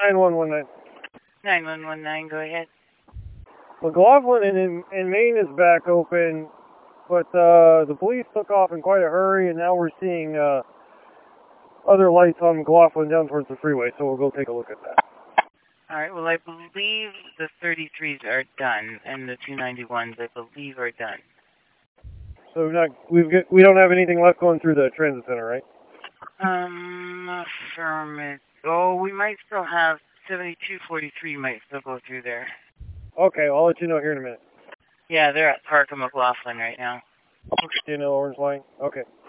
9119. 9119, go ahead. McLaughlin in Maine is back open, but the police took off in quite a hurry, and now we're seeing other lights on McLaughlin down towards the freeway, so we'll go take a look at that. All right, well, I believe the 33s are done, and the 291s, I believe, are done. So we don't have anything left going through the transit center, right? Affirmative. Oh, we might still have 7243 might still go through there. Okay, I'll let you know here in a minute. Yeah, they're at Park and McLaughlin right now. Do you know Orange Line? Okay.